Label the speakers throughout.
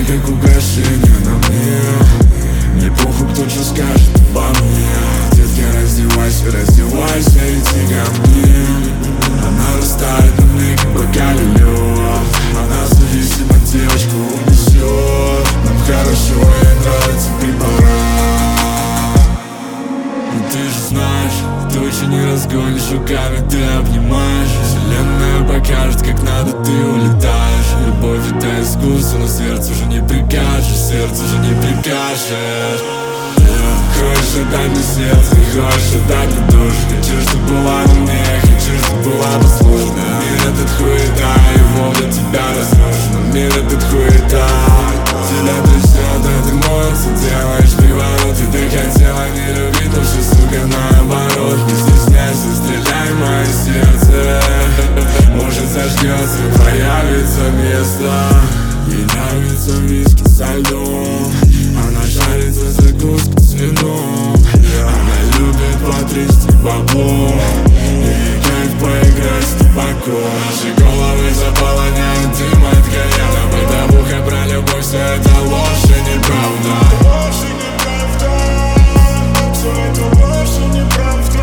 Speaker 1: как украшение на мне. Мне похуй, кто что скажет обо мне. Детки, раздевайся, раздевайся, иди ко мне. Она растает на мне, как бокале лёд. Она зависима, девочку унесет. Нам хорошо, ей нравится препарат. Но ты же знаешь, ты очень не разгонишь, руками ты обнимаешь. Вселенная покажет, как надо, ты улетаешь. Любовь — это искусство, но сердцу уже не прикажешь. Сердцу уже не прикажешь. Хочешь отдать мне сердце, хочешь отдать мне душу. Хочу, чтобы была на мне, хочу, чтобы была послушна. Мир этот хуета, его для тебя разрушен. Мир этот хуета, тебя трясет, а ты молодцы, делаешь привороты. Ты хотела не любить, но все, сука, наоборот. Не стесняйся, стреляй в мое сердце. Может зажгется, появится место. Ей нравится виски со льдом. Она жарится закуска с вином. Она любит потрясти бабло. И кайф поиграть с табаком. Наши головы заполоняют дым от кальяна. Бытовуха про любовь, все это ложь и неправда. Ложь и неправда. Все это ложь и неправда.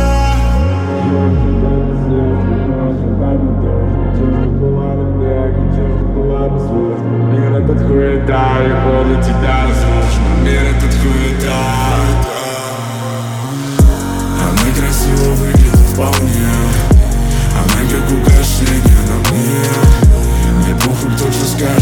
Speaker 1: Мир этот хуета, его для тебя разрушен. Мир этот хуета. Она красиво выглядит вполне. Она как украшение на мне. Мне похуй, кто что скажет